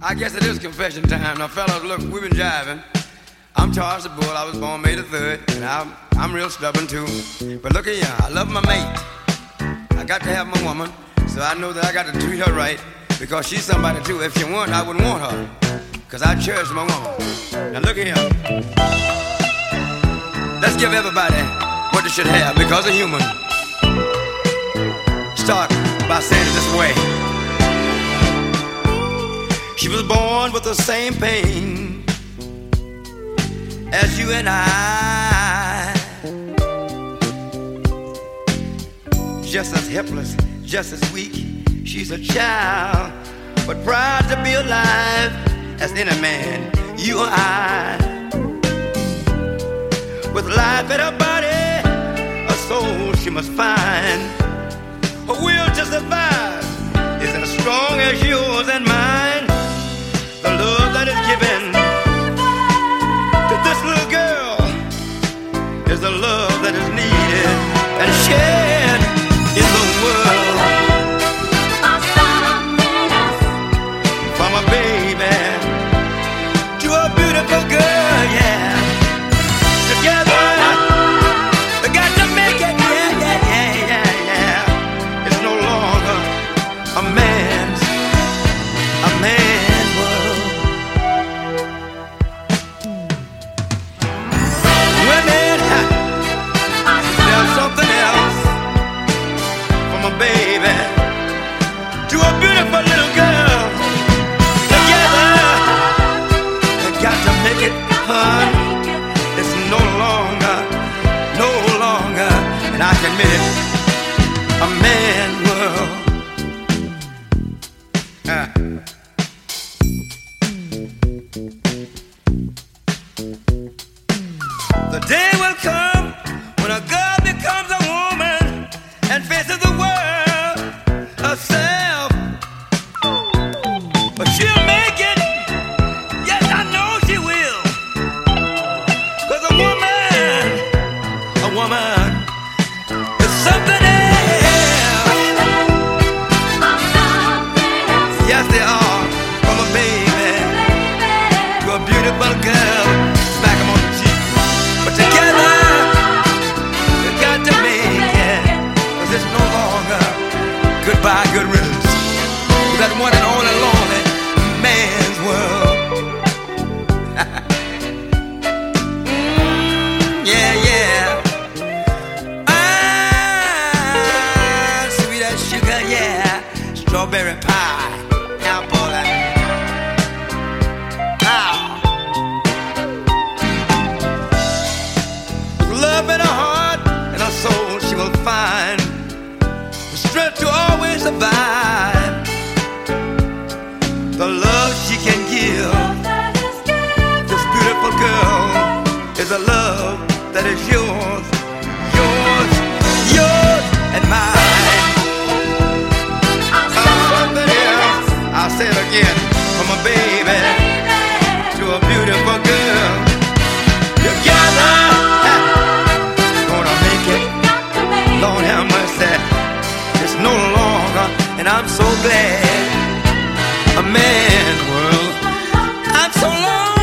I guess it is confession time. Now, fellas, look, we've been jiving. I'm Charles the Bull. I was born May the 3rd, and I'm real stubborn too. But look at here, I love my mate. I got to have my woman, so I know that I got to treat her right, because she's somebody too. If she weren't, I wouldn't want her, because I cherish my woman. Now look at here. Let's give everybody what they should have, because they're human. Start by saying it this way. She was born with the same pain as you and I, just as helpless, just as weak. She's a child, but proud to be alive as any man, you or I. With life in her body, a soul she must find. Her will to survive is as strong as yours and mine. The love that is given to this little girl is the love that is needed and shared in the world. From a baby to a beautiful girl, yeah. Together, they got to make it, yeah. It's no longer a man's world. Women, there's something else. From a baby to a beautiful little girl. Together, they got to make it, hun. It's no longer, and I can admit it, a man's world. The day will come when a girl becomes a woman and faces the world herself. But she'll make it, yes, I know she will. 'Cause a woman is something else. Yes, they are. From a baby to a beautiful girl, smack 'em on the cheek. But together, we got to make it. 'Cause it's no longer goodbye, good riddance. We got one and only lonely man's world. Yeah. Sweet as sugar, yeah. Strawberry pie, apple and love in her heart and her soul, she will find the strength to always survive. The love she can give this beautiful girl is a love that is yours and mine. Something else, I'll say it again. From a baby to a beautiful girl, together gonna make it. Lord have mercy, it's no longer, and I'm so glad, a man's world. I'm so long.